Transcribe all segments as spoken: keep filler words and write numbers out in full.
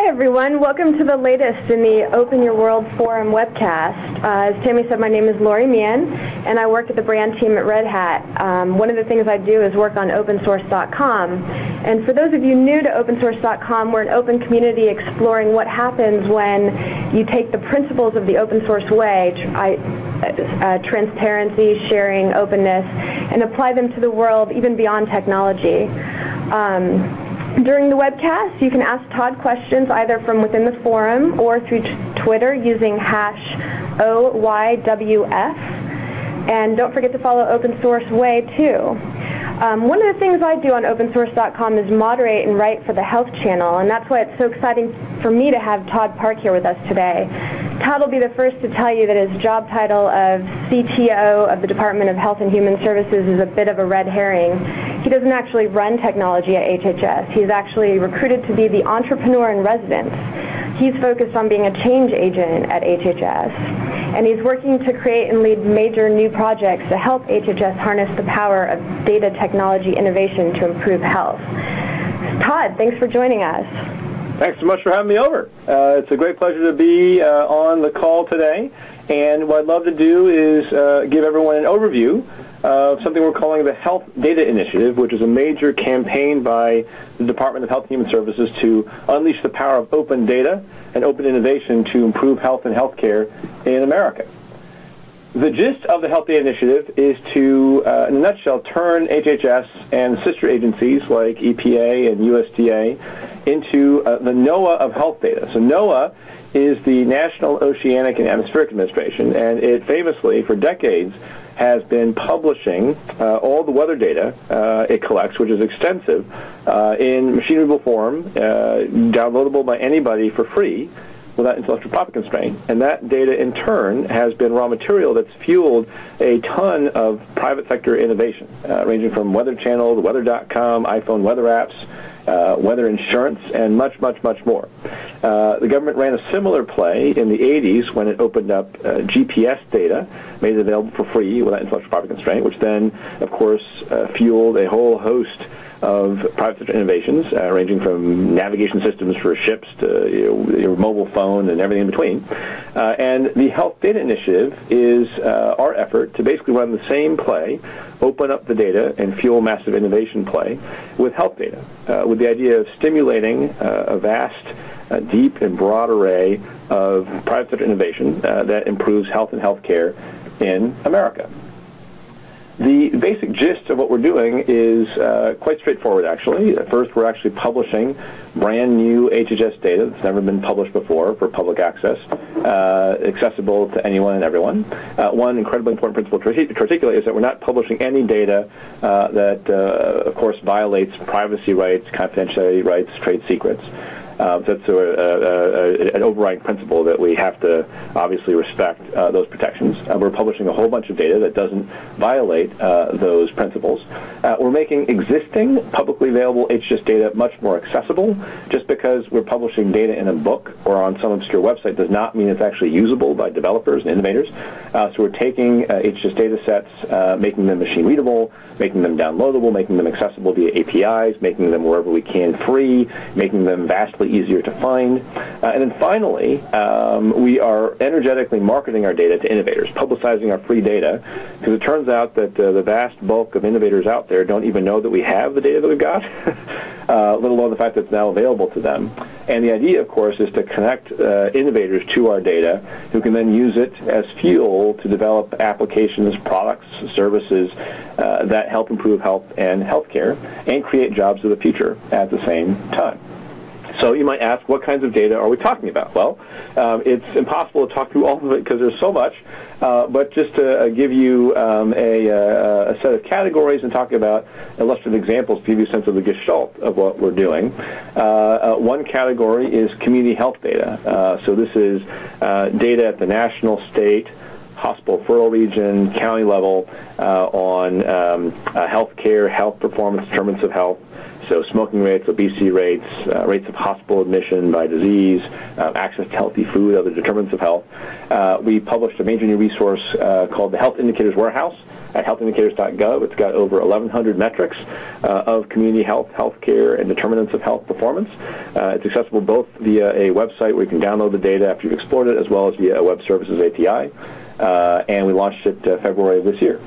everyone. Welcome to the latest in the Open Your World Forum webcast. Uh, as Tammy said, my name is Lori Meehan, and I work at the brand team at Red Hat. Um, one of the things I do is work on open source dot com. And for those of you new to open source dot com, we're an open community exploring what happens when you take the principles of the open source way, I, uh, transparency, sharing, openness, and apply them to the world even beyond technology. Um, During the webcast, you can ask Todd questions either from within the forum or through Twitter using hash O Y W F. And don't forget to follow Open Source Way, too. Um, one of the things I do on open source dot com is moderate and write for the Health Channel, and that's why it's so exciting for me to have Todd Park here with us today. Todd will be the first to tell you that his job title of C T O of the Department of Health and Human Services is a bit of a red herring. He doesn't actually run technology at H H S. He's actually recruited to be the entrepreneur in residence. He's focused on being a change agent at H H S, and he's working to create and lead major new projects to help H H S harness the power of data technology innovation to improve health. Todd, thanks for joining us. Thanks so much for having me over. Uh, it's a great pleasure to be uh, on the call today. And what I'd love to do is uh, give everyone an overview of something we're calling the Health Data Initiative, which is a major campaign by the Department of Health and Human Services to unleash the power of open data and open innovation to improve health and healthcare in America. The gist of the Health Data Initiative is to, uh, in a nutshell, turn H H S and sister agencies like E P A and U S D A into uh, the NOAA of health data. So NOAA is the National Oceanic and Atmospheric Administration, and it famously, for decades, has been publishing uh, all the weather data uh, it collects, which is extensive, uh, in machine-readable form, uh, downloadable by anybody for free, without intellectual property constraint. And that data, in turn, has been raw material that's fueled a ton of private sector innovation, uh, ranging from Weather Channel to weather dot com, iPhone weather apps, uh, weather insurance, and much, much, much more. Uh, the government ran a similar play in the eighties when it opened up uh, G P S data, made it available for free without intellectual property constraint, which then, of course, uh, fueled a whole host of private sector innovations, uh, ranging from navigation systems for ships to you know, your mobile phone and everything in between. Uh, and the Health Data Initiative is uh, our effort to basically run the same play, open up the data, and fuel massive innovation play with health data, uh, with the idea of stimulating uh, a vast, uh, deep, and broad array of private sector innovation uh, that improves health and healthcare in America. The basic gist of what we're doing is uh, quite straightforward, actually. First, we're actually publishing brand new H H S data that's never been published before for public access, uh, accessible to anyone and everyone. Uh, one incredibly important principle to articulate is that we're not publishing any data uh, that, uh, of course, violates privacy rights, confidentiality rights, trade secrets. Uh, that's a, a, a, an overriding principle that we have to obviously respect uh, those protections. Uh, we're publishing a whole bunch of data that doesn't violate uh, those principles. Uh, we're making existing publicly available H H S data much more accessible. Just because we're publishing data in a book or on some obscure website does not mean it's actually usable by developers and innovators. Uh, so we're taking uh, H H S data sets, uh, making them machine readable, making them downloadable, making them accessible via A P Is, making them wherever we can free, making them vastly easier to find. Uh, and then finally, um, we are energetically marketing our data to innovators, publicizing our free data, because it turns out that uh, the vast bulk of innovators out there don't even know that we have the data that we've got, uh, let alone the fact that it's now available to them. And the idea, of course, is to connect uh, innovators to our data who can then use it as fuel to develop applications, products, services uh, that help improve health and healthcare and create jobs of the future at the same time. So you might ask, what kinds of data are we talking about? Well, um, it's impossible to talk through all of it because there's so much, uh, but just to uh, give you um, a, uh, a set of categories and talk about illustrative examples to give you a sense of the gestalt of what we're doing. Uh, uh, one category is community health data. Uh, so this is uh, data at the national, state, hospital referral region, county level uh, on um, uh, health care, health performance, determinants of health. So smoking rates, obesity rates, uh, rates of hospital admission by disease, uh, access to healthy food, other determinants of health. Uh, we published a major new resource uh, called the Health Indicators Warehouse, at health indicators dot gov. It's got over eleven hundred metrics uh, of community health, healthcare, and determinants of health performance. Uh, it's accessible both via a website where you can download the data after you've explored it, as well as via a web services A P I. Uh, and we launched it uh, February of this year.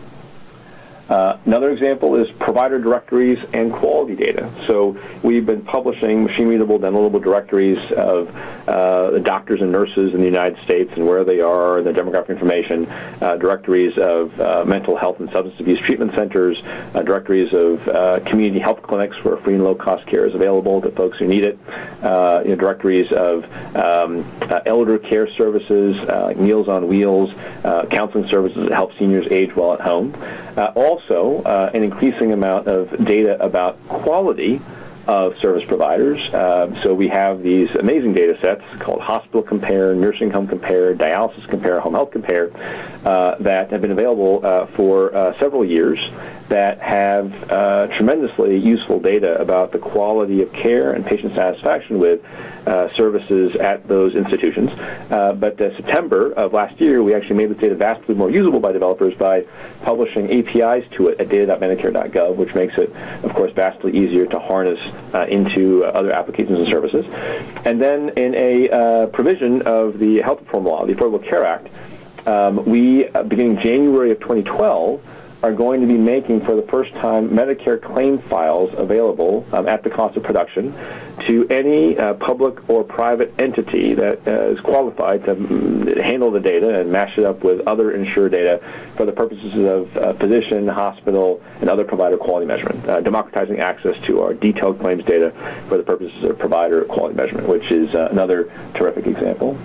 Uh, another example is provider directories and quality data. So we've been publishing machine-readable, downloadable directories of uh, the doctors and nurses in the United States and where they are, and their demographic information, uh, directories of uh, mental health and substance abuse treatment centers, uh, directories of uh, community health clinics where free and low-cost care is available to folks who need it, uh, you know, directories of um, uh, elder care services, uh, like Meals on Wheels, uh, counseling services that help seniors age well at home. Uh, also, uh, an increasing amount of data about quality of service providers. Uh, so we have these amazing data sets called Hospital Compare, Nursing Home Compare, Dialysis Compare, Home Health Compare uh, that have been available uh, for uh, several years that have uh, tremendously useful data about the quality of care and patient satisfaction with uh, services at those institutions. Uh, but uh, September of last year, we actually made this data vastly more usable by developers by publishing A P Is to it at data dot medicare dot gov, which makes it, of course, vastly easier to harness uh, into uh, other applications and services. And then in a uh, provision of the Health Reform Law, the Affordable Care Act, um, we, uh, beginning January of twenty twelve, are going to be making for the first time Medicare claim files available um, at the cost of production to any uh, public or private entity that uh, is qualified to um, handle the data and mash it up with other insured data for the purposes of uh, physician, hospital, and other provider quality measurement, uh, democratizing access to our detailed claims data for the purposes of provider quality measurement, which is uh, another terrific example.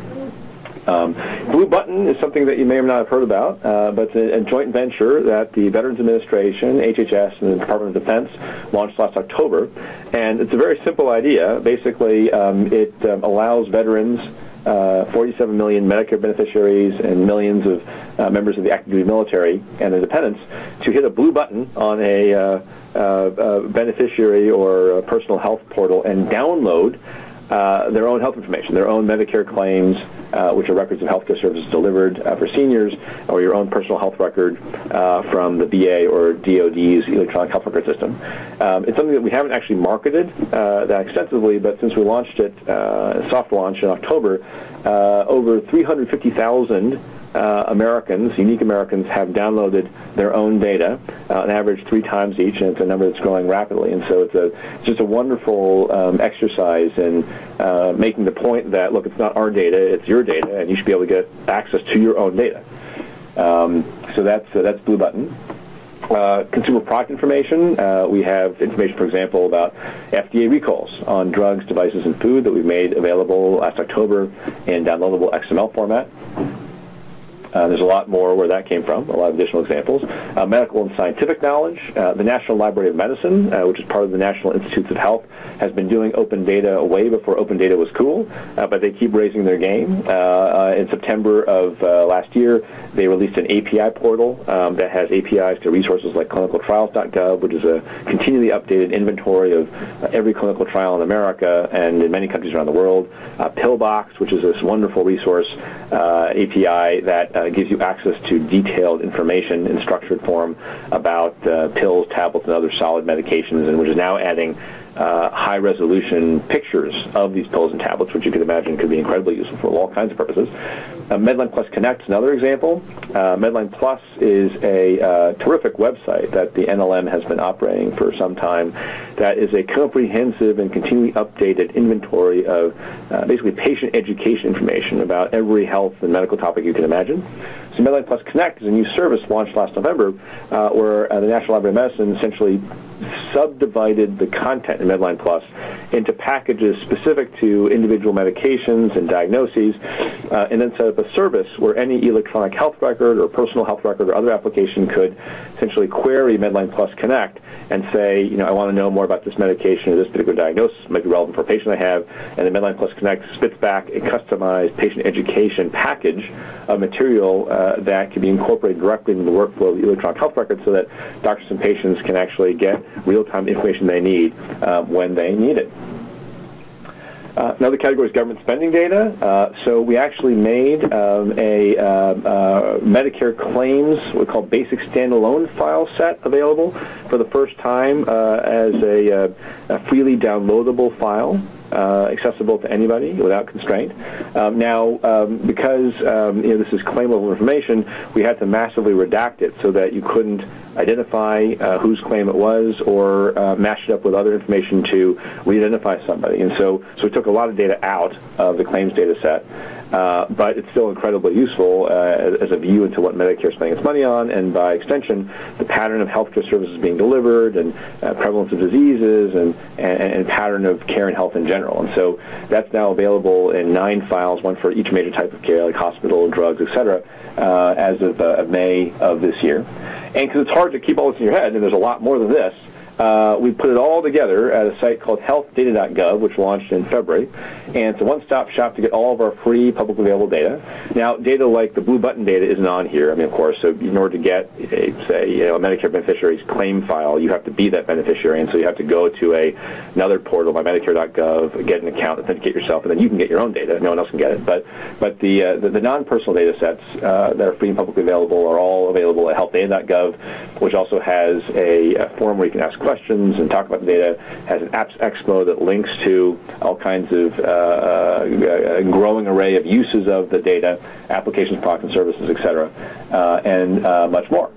Um, Blue Button is something that you may or may not have heard about, uh, but it's a, a joint venture that the Veterans Administration, H H S, and the Department of Defense launched last October. And it's a very simple idea. Basically, um, it um, allows veterans, uh, forty-seven million Medicare beneficiaries and millions of uh, members of the active duty military and their dependents, to hit a blue button on a uh, uh, uh, beneficiary or a personal health portal and download uh, their own health information, their own Medicare claims, Uh, which are records of healthcare services delivered uh, for seniors, or your own personal health record uh, from the V A or D O D's electronic health record system. Um, it's something that we haven't actually marketed uh, that extensively, but since we launched it, uh, soft launch in October, uh, over three hundred fifty thousand Uh, Americans, unique Americans, have downloaded their own data, uh, on average three times each, and it's a number that's growing rapidly. And so it's, a, it's just a wonderful um, exercise in uh, making the point that, look, it's not our data, it's your data, and you should be able to get access to your own data. Um, so that's, uh, that's Blue Button. Uh, consumer product information. Uh, we have information, for example, about F D A recalls on drugs, devices, and food that we've made available last October in downloadable X M L format. Uh, there's a lot more where that came from, a lot of additional examples. Uh, medical and scientific knowledge. Uh, the National Library of Medicine, uh, which is part of the National Institutes of Health, has been doing open data way before open data was cool, uh, but they keep raising their game. Uh, uh, in September of uh, last year, they released an A P I portal um, that has A P Is to resources like clinical trials dot gov, which is a continually updated inventory of uh, every clinical trial in America and in many countries around the world. Uh, Pillbox, which is this wonderful resource, uh, A P I that uh, gives you access to detailed information in structured form about uh, pills, tablets, and other solid medications, and which is now adding uh, high-resolution pictures of these pills and tablets, which you could imagine could be incredibly useful for all kinds of purposes. Uh, Medline Plus Connect is another example. Uh, Medline Plus is a uh, terrific website that the N L M has been operating for some time that is a comprehensive and continually updated inventory of uh, basically patient education information about every health and medical topic you can imagine. So Medline Plus Connect is a new service launched last November uh, where uh, the National Library of Medicine essentially subdivided the content in Medline Plus into packages specific to individual medications and diagnoses, uh, and then set up a service where any electronic health record or personal health record or other application could essentially query Medline Plus Connect and say, you know, I want to know more about this medication or this particular diagnosis, it might be relevant for a patient I have, and then Medline Plus Connect spits back a customized patient education package of material uh, that can be incorporated directly into the workflow of the electronic health record so that doctors and patients can actually get real-time information they need uh, when they need it. Uh, another category is government spending data. Uh, so we actually made um, a uh, uh, Medicare claims, what we call basic standalone file set available for the first time uh, as a, uh, a freely downloadable file. Uh, accessible to anybody without constraint. Um, now, um, because um, you know this is claim level information, we had to massively redact it so that you couldn't identify uh, whose claim it was or uh, mash it up with other information to re-identify somebody. And so, so we took a lot of data out of the claims data set. Uh, but it's still incredibly useful uh, as, as a view into what Medicare is spending its money on, and by extension, the pattern of healthcare services being delivered, and uh, prevalence of diseases, and, and, and pattern of care and health in general. And so that's now available in nine files, one for each major type of care, like hospital, drugs, et cetera, uh, as of uh, May of this year. And because it's hard to keep all this in your head, and there's a lot more than this, Uh, we put it all together at a site called health data dot gov, which launched in February, and it's a one-stop shop to get all of our free, publicly available data. Now, data like the blue button data isn't on here. I mean, of course, so in order to get, a, say, you know, a Medicare beneficiary's claim file, you have to be that beneficiary, and so you have to go to a another portal, my medicare dot gov, get an account, authenticate yourself, and then you can get your own data. No one else can get it. But but the uh, the, the non-personal data sets uh, that are free and publicly available are all available at health data dot gov, which also has a, a forum where you can ask questions and talk about the data, has an Apps Expo that links to all kinds of uh, a growing array of uses of the data, applications, products, and services, et cetera, uh, and uh, much more.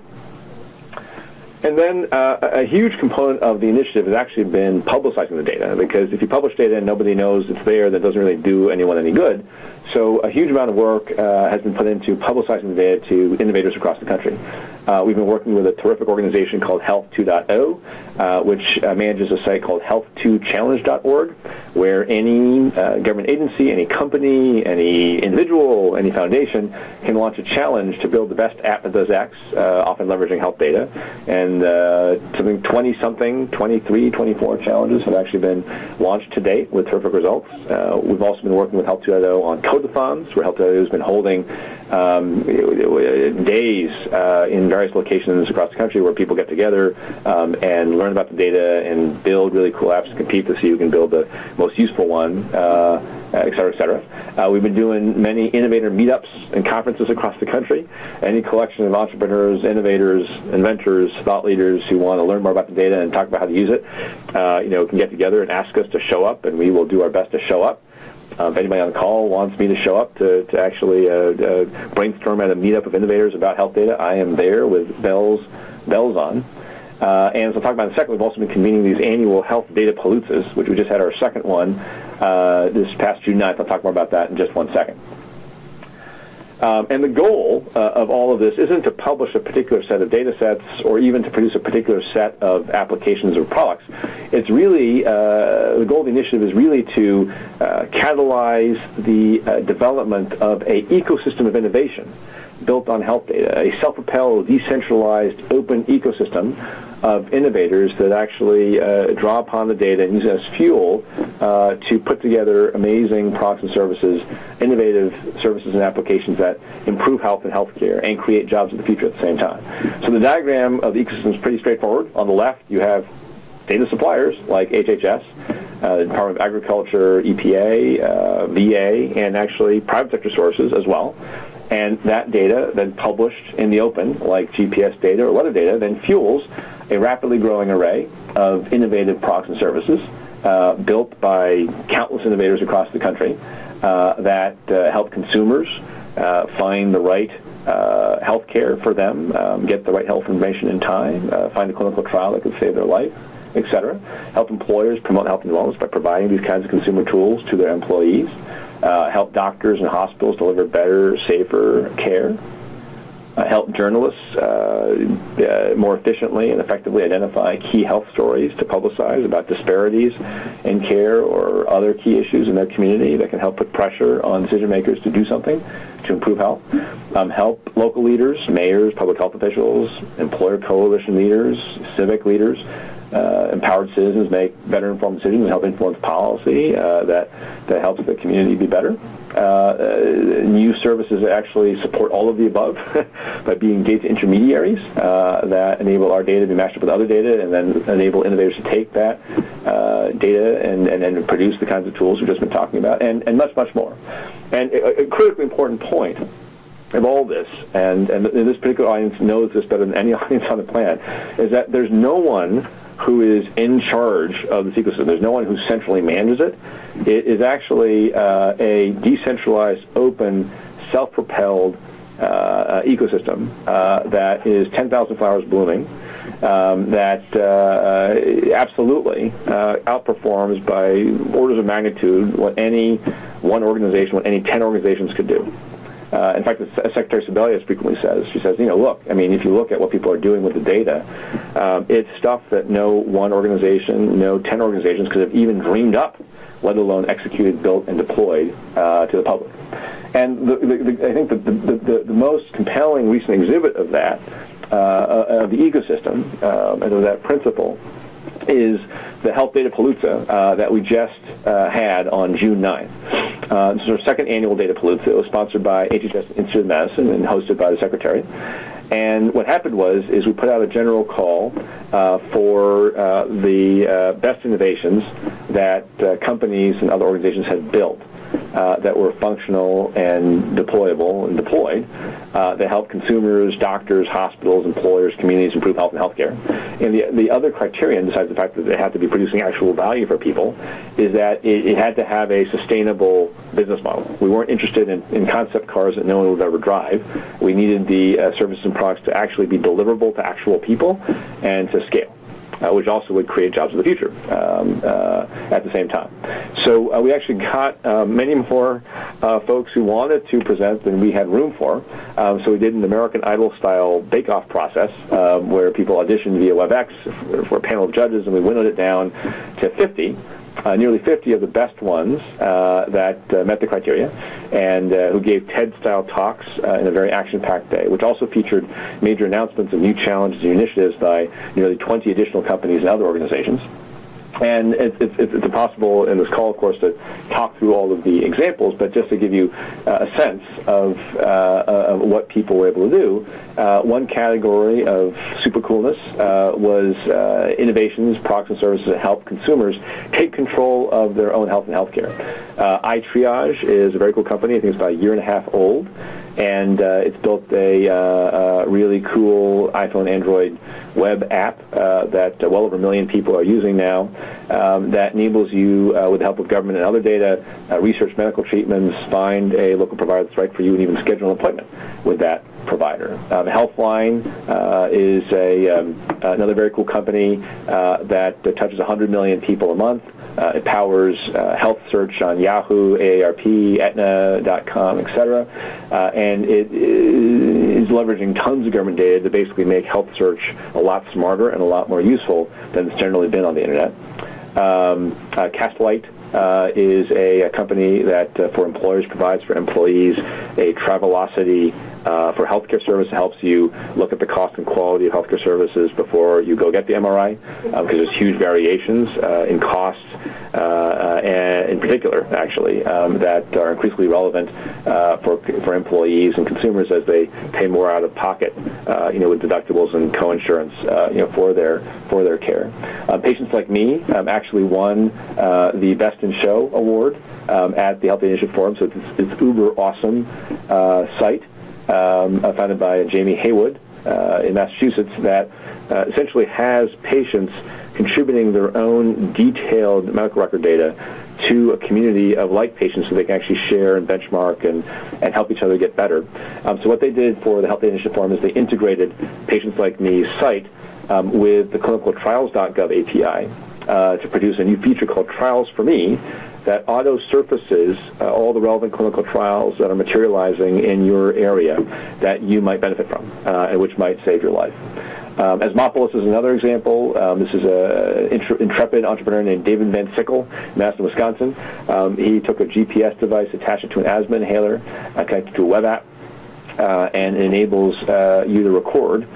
And then uh, a huge component of the initiative has actually been publicizing the data, because if you publish data and nobody knows it's there, that doesn't really do anyone any good. So a huge amount of work uh, has been put into publicizing the data to innovators across the country. Uh, we've been working with a terrific organization called Health two point oh, uh, which uh, manages a site called health two challenge dot org, where any uh, government agency, any company, any individual, any foundation can launch a challenge to build the best app that does X, uh, often leveraging health data. And uh, something twenty-something, twenty-three, twenty-four challenges have actually been launched to date with terrific results. Uh, we've also been working with Health two point oh on Codeathons, where Health two point oh has been holding um, days uh, in various locations across the country where people get together um, and learn about the data and build really cool apps to compete to see who can build the most useful one, uh, et cetera, et cetera. Uh, we've been doing many innovator meetups and conferences across the country. Any collection of entrepreneurs, innovators, inventors, thought leaders who want to learn more about the data and talk about how to use it, uh, you know, can get together and ask us to show up, and we will do our best to show up. Uh, if anybody on the call wants me to show up to, to actually uh, uh, brainstorm at a meetup of innovators about health data, I am there with bells bells on. Uh, and as I'll talk about in a second, we've also been convening these annual health data paloozas, which we just had our second one uh, this past June ninth. I'll talk more about that in just one second. Um, and the goal uh, of all of this isn't to publish a particular set of data sets or even to produce a particular set of applications or products. It's really, uh, the goal of the initiative is really to uh, catalyze the uh, development of an ecosystem of innovation built on health data, a self-propelled, decentralized, open ecosystem of innovators that actually uh, draw upon the data and use it as fuel uh, to put together amazing products and services, innovative services and applications that improve health and healthcare and create jobs in the future at the same time. So the diagram of the ecosystem is pretty straightforward. On the left, you have data suppliers like H H S, uh, the Department of Agriculture, E P A, uh, V A, and actually private sector sources as well. And that data, then published in the open, like G P S data or weather data, then fuels a rapidly growing array of innovative products and services uh, built by countless innovators across the country uh, that uh, help consumers uh, find the right uh, health care for them, um, get the right health information in time, uh, find a clinical trial that could save their life, et cetera. Help employers promote health and wellness by providing these kinds of consumer tools to their employees. Uh, help doctors and hospitals deliver better, safer care. Uh, help journalists uh, uh, more efficiently and effectively identify key health stories to publicize about disparities in care or other key issues in their community that can help put pressure on decision makers to do something to improve health. Um, help local leaders, mayors, public health officials, employer coalition leaders, civic leaders uh, empowered citizens make better informed decisions and help influence policy uh, that, that helps the community be better. Uh, uh, new services actually support all of the above by being data intermediaries uh, that enable our data to be matched up with other data and then enable innovators to take that uh, data and, and, and produce the kinds of tools we've just been talking about, and, and much, much more. And a, a critically important point of all this, and, and this particular audience knows this better than any audience on the planet, is that there's no one who is in charge of this ecosystem. There's no one who centrally manages it. It is actually uh, a decentralized, open, self-propelled uh, uh, ecosystem uh, that is ten thousand flowers blooming, um, that uh, uh, absolutely uh, outperforms by orders of magnitude what any one organization, what any ten organizations could do. Uh, in fact, as Secretary Sebelius frequently says, she says, you know, look, I mean, if you look at what people are doing with the data, um, it's stuff that no one organization, no ten organizations could have even dreamed up, let alone executed, built, and deployed uh, to the public. And the, the, the, I think that the, the, the most compelling recent exhibit of that, uh, of the ecosystem, um, and of that principle, is the Health Data Palooza uh, that we just uh, had on June ninth. Uh, this is our second annual Data Palooza. It was sponsored by H H S Institute of Medicine and hosted by the Secretary. And what happened was is we put out a general call uh, for uh, the uh, best innovations that uh, companies and other organizations had built uh, that were functional and deployable and deployed uh, that help consumers, doctors, hospitals, employers, communities improve health and healthcare. And the, the other criterion, besides the fact that it had to be producing actual value for people, is that it, it had to have a sustainable business model. We weren't interested in, in concept cars that no one would ever drive. We needed the uh, services and products to actually be deliverable to actual people and to scale. Uh, which also would create jobs of the future um, uh, at the same time. So uh, we actually got uh, many more uh, folks who wanted to present than we had room for. Um, so we did an American Idol-style bake-off process um, where people auditioned via WebEx for a panel of judges, and we winnowed it down to fifty. Uh, nearly fifty of the best ones uh, that uh, met the criteria, and uh, who gave TED-style talks uh, in a very action-packed day, which also featured major announcements of new challenges and initiatives by nearly twenty additional companies and other organizations. And it's, it's, it's impossible in this call, of course, to talk through all of the examples, but just to give you uh, a sense of, uh, of what people were able to do, uh, one category of super coolness uh, was uh, innovations, products and services that help consumers take control of their own health and healthcare. Uh, iTriage is a very cool company. I think it's about a year and a half old. And uh, it's built a uh, uh, really cool iPhone, Android web app uh, that uh, well over a million people are using now um, that enables you, uh, with the help of government and other data, uh, research medical treatments, find a local provider that's right for you, and even schedule an appointment with that provider. Um, Healthline uh, is a, um, another very cool company uh, that uh, touches one hundred million people a month. Uh, it powers uh, health search on Yahoo, A A R P, Aetna dot com, et cetera. Uh, and it is leveraging tons of government data to basically make health search a lot smarter and a lot more useful than it's generally been on the internet. Um, uh, Castlight uh, is a, a company that uh, for employers provides for employees a Travelocity Uh, for healthcare service. It helps you look at the cost and quality of healthcare services before you go get the M R I, because um, there's huge variations uh, in costs, uh, uh, and in particular, actually, um, that are increasingly relevant uh, for for employees and consumers as they pay more out of pocket, uh, you know, with deductibles and coinsurance, uh, you know, for their for their care. Uh, Patients Like Me um, actually won uh, the Best in Show award um, at the Health Initiative Forum, so it's it's uber awesome uh, site. Um, uh, founded by Jamie Haywood uh, in Massachusetts, that uh, essentially has patients contributing their own detailed medical record data to a community of like patients so they can actually share and benchmark and, and help each other get better. Um, so what they did for the Health Initiative Forum is they integrated Patients Like Me's site um, with the clinical trials dot gov A P I uh, to produce a new feature called Trials for Me, that auto-surfaces uh, all the relevant clinical trials that are materializing in your area that you might benefit from, uh, and which might save your life. Um, Asmopolis is another example. Um, this is an intrepid entrepreneur named David Van Sickle, Madison, Wisconsin. Um, he took a G P S device, attached it to an asthma inhaler, uh, connected to a web app, uh, and it enables uh, you to record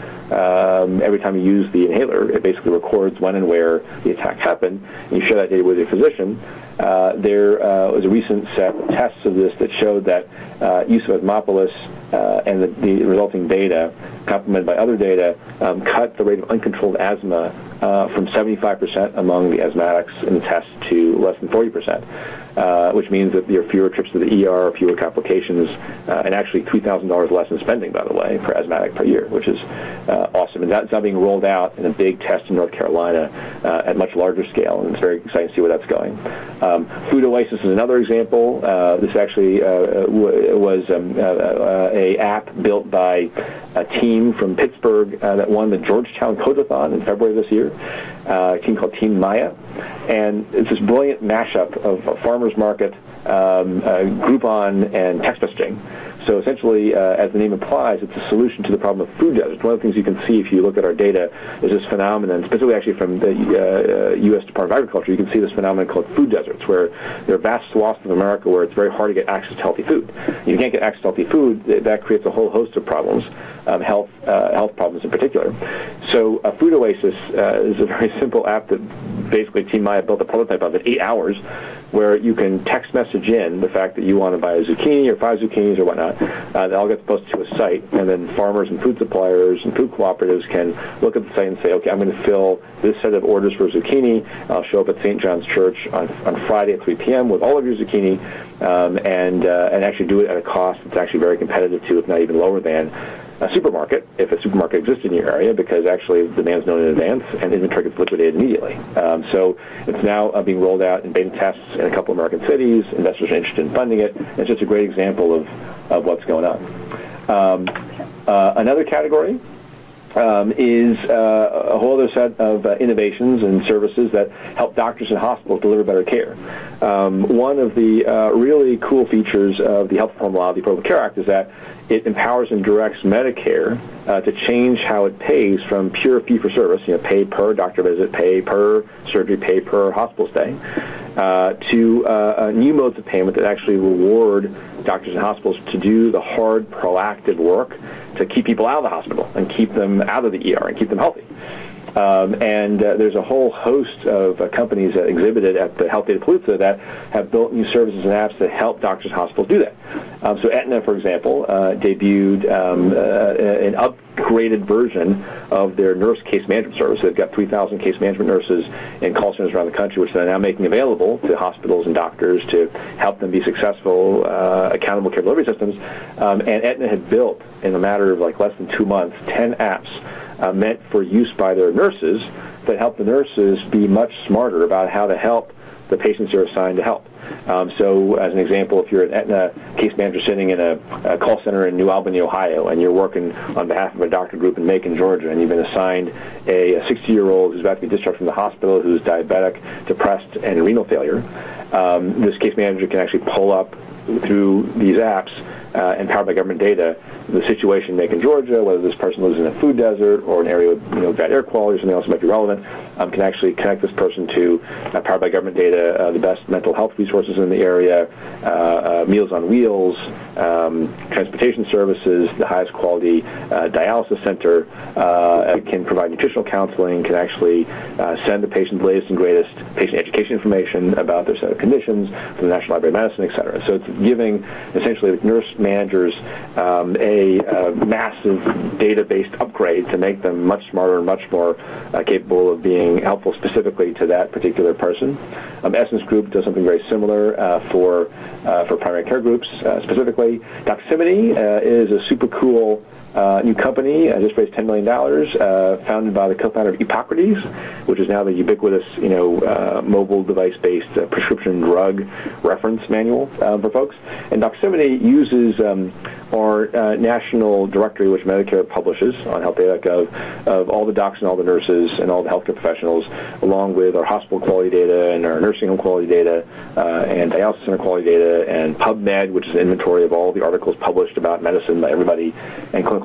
um, every time you use the inhaler. It basically records when and where the attack happened, and you share that data with your physician. Uh, there uh, was a recent set of tests of this that showed that uh, use of Asmopolis uh, and the, the resulting data, complemented by other data, um, cut the rate of uncontrolled asthma uh, from seventy-five percent among the asthmatics in the test to less than forty percent, uh, which means that there are fewer trips to the E R, fewer complications, uh, and actually three thousand dollars less in spending, by the way, per asthmatic per year, which is uh, awesome. And that's now being rolled out in a big test in North Carolina uh, at much larger scale, and it's very exciting to see where that's going. Um, Food Oasis is another example. Uh, this actually uh, w- was um, uh, uh, a app built by a team from Pittsburgh uh, that won the Georgetown Codeathon in February of this year, uh, a team called Team Maya. And it's this brilliant mashup of a farmer's market, um, uh, Groupon, and text messaging. So essentially, uh, as the name implies, it's a solution to the problem of food deserts. One of the things you can see if you look at our data is this phenomenon, specifically actually from the uh, U S Department of Agriculture. You can see this phenomenon called food deserts, where there are vast swaths of America where it's very hard to get access to healthy food. If you can't get access to healthy food, that creates a whole host of problems, um, health uh, health problems in particular. So uh, Food Oasis uh, is a very simple app that basically Team Maya built a prototype of in eight hours, where you can text message in the fact that you want to buy a zucchini or five zucchinis or whatnot. Uh, that all gets posted to a site, and then farmers and food suppliers and food cooperatives can look at the site and say, okay, I'm going to fill this set of orders for zucchini. I'll show up at Saint John's Church on, on Friday at three p.m. with all of your zucchini, um, and uh, and actually do it at a cost that's actually very competitive to, if not even lower than, a supermarket, if a supermarket exists in your area, because actually the demand's known in advance and inventory gets liquidated immediately. Um, so it's now uh, being rolled out in beta tests in a couple of American cities. Investors are interested in funding it. It's just a great example of, of what's going on. Um, uh, another category Um, is uh, a whole other set of uh, innovations and services that help doctors and hospitals deliver better care. Um, one of the uh, really cool features of the Health Reform Law, the Affordable Care Act, is that it empowers and directs Medicare uh, to change how it pays from pure fee-for-service, you know, pay per doctor visit, pay per surgery, pay per hospital stay, uh, to uh, uh, new modes of payment that actually reward doctors and hospitals to do the hard, proactive work to keep people out of the hospital and keep them out of the E R and keep them healthy. Um, and uh, there's a whole host of uh, companies that exhibited at the Health Data Palooza that have built new services and apps that help doctors and hospitals do that. Um, so Aetna, for example, uh, debuted um, uh, an upgraded version of their nurse case management service. They've got three thousand case management nurses in call centers around the country, which they're now making available to hospitals and doctors to help them be successful, uh, accountable care delivery systems. Um, and Aetna had built, in a matter of like less than two months, ten apps Uh, meant for use by their nurses that help the nurses be much smarter about how to help the patients they're assigned to help. Um, so, as an example, if you're an Aetna case manager sitting in a, a call center in New Albany, Ohio, and you're working on behalf of a doctor group in Macon, Georgia, and you've been assigned a sixty-year-old who's about to be discharged from the hospital, who's diabetic, depressed, and renal failure, um, this case manager can actually pull up through these apps, uh, empowered by government data, the situation in Macon, Georgia, whether this person lives in a food desert or an area with you know, bad air quality or something else that might be relevant, um, can actually connect this person to, uh, powered by government data, uh, the best mental health resources in the area, uh, uh, Meals on Wheels, um, transportation services, the highest quality uh, dialysis center, uh, can provide nutritional counseling, can actually uh, send the patient the latest and greatest patient education information about their set of conditions from the National Library of Medicine, et cetera. So it's giving essentially nurse managers um, a uh, massive data-based upgrade to make them much smarter and much more uh, capable of being helpful specifically to that particular person. Um, Essence Group does something very similar uh, for uh, for primary care groups uh, specifically. Doximity uh, is a super cool uh, new company, uh, just raised ten million dollars, uh, founded by the co-founder of Epocrates, which is now the ubiquitous, you know, uh, mobile device-based uh, prescription drug reference manual uh, for folks. And Doximity uses um, our uh, national directory, which Medicare publishes on health data dot gov, of all the docs and all the nurses and all the healthcare professionals, along with our hospital quality data and our nursing home quality data uh, and dialysis center quality data and PubMed, which is an inventory of all the articles published about medicine by everybody and clinical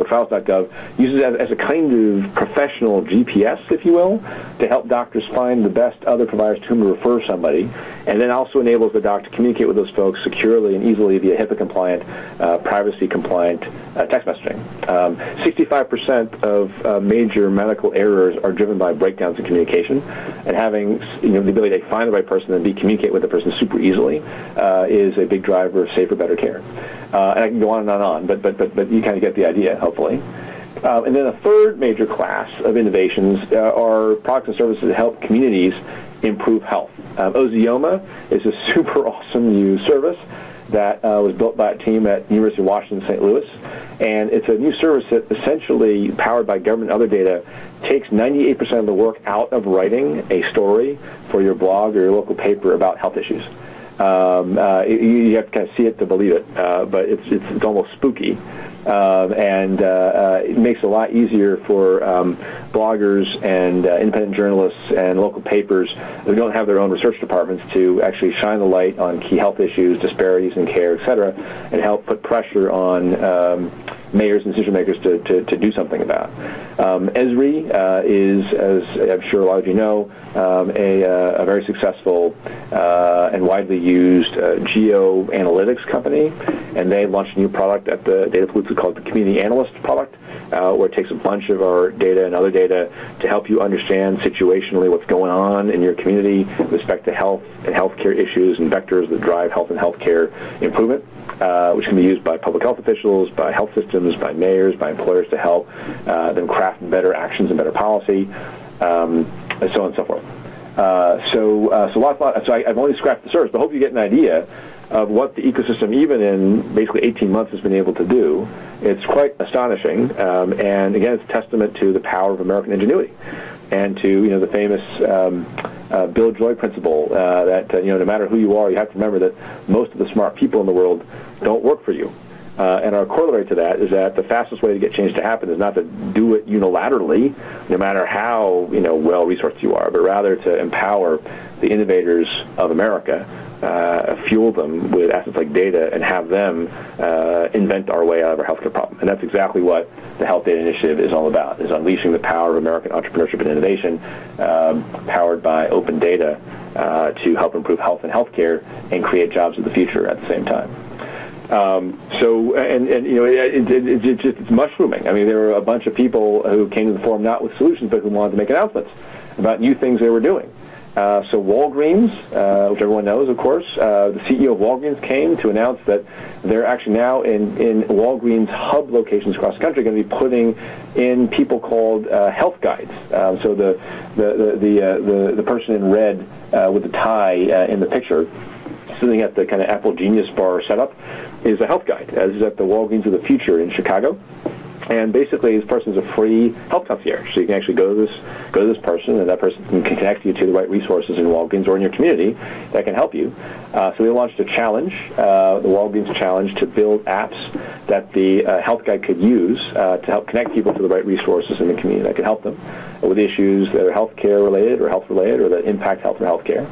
clinical trials dot gov, uses it as, as a kind of professional G P S, if you will, to help doctors find the best other providers to whom to refer somebody, and then also enables the doc to communicate with those folks securely and easily via HIPAA-compliant, uh, privacy-compliant uh, text messaging. Um, sixty-five percent of uh, major medical errors are driven by breakdowns in communication, and having you know the ability to find the right person and be communicate with the person super easily uh, is a big driver of safer, better care. Uh, and I can go on and on and on, but but but but you kind of get the idea, hopefully. Uh, and then a third major class of innovations uh, are products and services that help communities improve health. Um, Ozioma is a super awesome new service that uh, was built by a team at University of Washington, Saint Louis, and it's a new service that essentially, powered by government and other data, takes ninety-eight percent of the work out of writing a story for your blog or your local paper about health issues. Um, uh, you, you have to kind of see it to believe it, uh, but it's, it's, it's almost spooky. Um, and uh, uh, it makes it a lot easier for um, bloggers and uh, independent journalists and local papers who don't have their own research departments to actually shine the light on key health issues, disparities in care, et cetera, and help put pressure on um, mayors and decision makers to, to, to do something about. Um, Esri uh, is, as I'm sure a lot of you know, um, a, uh, a very successful uh, and widely used uh, geo-analytics company, and they launched a new product at the Data Palooza called the Community Analyst product, uh, where it takes a bunch of our data and other data to help you understand situationally what's going on in your community with respect to health and healthcare issues and vectors that drive health and healthcare improvement. Uh, which can be used by public health officials, by health systems, by mayors, by employers to help uh, them craft better actions and better policy, um, and so on and so forth. Uh, so, uh, so lots, lots. So I, I've only scratched the surface, but I hope you get an idea of what the ecosystem, even in basically eighteen months, has been able to do. It's quite astonishing, um, and again, it's a testament to the power of American ingenuity, and to you know the famous um, uh, Bill Joy principle uh, that uh, you know no matter who you are, you have to remember that most of the smart people in the world don't work for you. Uh, and our corollary to that is that the fastest way to get change to happen is not to do it unilaterally, no matter how you know well-resourced you are, but rather to empower the innovators of America, uh, fuel them with assets like data, and have them uh, invent our way out of our healthcare problem. And that's exactly what the Health Data Initiative is all about, is unleashing the power of American entrepreneurship and innovation, um, powered by open data, uh, to help improve health and healthcare and create jobs of the future at the same time. Um, so, and, and you know, it, it, it, it just, it's mushrooming. I mean, there were a bunch of people who came to the forum not with solutions, but who wanted to make announcements about new things they were doing. Uh, so Walgreens, uh, which everyone knows, of course, uh, the C E O of Walgreens came to announce that they're actually now in, in Walgreens hub locations across the country going to be putting in people called uh, health guides. Um, so the the the the, uh, the the person in red uh, with the tie uh, in the picture, sitting at the kind of Apple Genius Bar setup, is a health guide. Uh, this is at the Walgreens of the Future in Chicago. And basically, this person is a free health concierge. So you can actually go to this go to this person, and that person can connect you to the right resources in Walgreens or in your community that can help you. Uh, so we launched a challenge, uh, the Walgreens Challenge, to build apps that the uh, health guide could use uh, to help connect people to the right resources in the community that can help them with issues that are healthcare related or health related or that impact health or healthcare.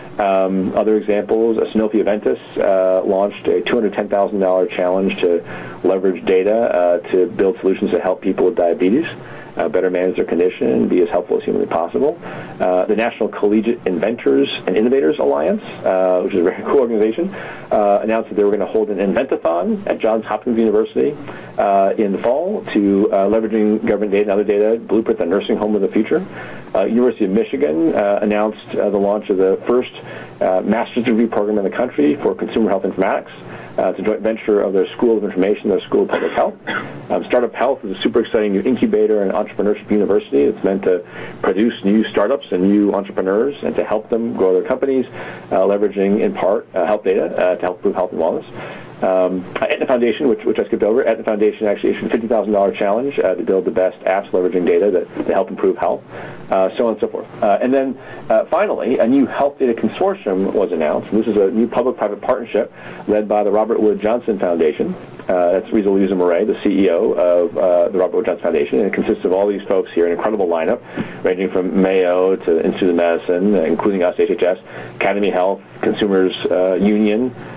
Um, other examples, Sanofi Aventis uh, launched a two hundred ten thousand dollars challenge to leverage data uh, to build solutions that help people with diabetes uh, better manage their condition and be as helpful as humanly possible. Uh, the National Collegiate Inventors and Innovators Alliance, uh, which is a very cool organization, uh, announced that they were going to hold an Inventathon at Johns Hopkins University uh, in the fall to uh, leveraging government data and other data, blueprint the nursing home of the future. Uh, University of Michigan uh, announced uh, the launch of the first uh, master's degree program in the country for consumer health informatics. Uh, it's a joint venture of their School of Information, their School of Public Health. Um, Startup Health is a super exciting new incubator and entrepreneurship university. It's meant to produce new startups and new entrepreneurs and to help them grow their companies, uh, leveraging in part uh, health data uh, to help improve health and wellness. Um, Aetna Foundation, which, which I skipped over, Aetna Foundation actually issued a fifty thousand dollars challenge uh, to build the best apps leveraging data that, to help improve health, uh, so on and so forth. Uh, and then uh, finally, a new health data consortium was announced. This is a new public-private partnership led by the Robert Wood Johnson Foundation. Uh, that's Riza Louisa Murray, the C E O of uh, the Robert Wood Johnson Foundation, and it consists of all these folks here, an incredible lineup, ranging from Mayo to Institute of Medicine, uh, including us, H H S, Academy Health, Consumers uh, Union,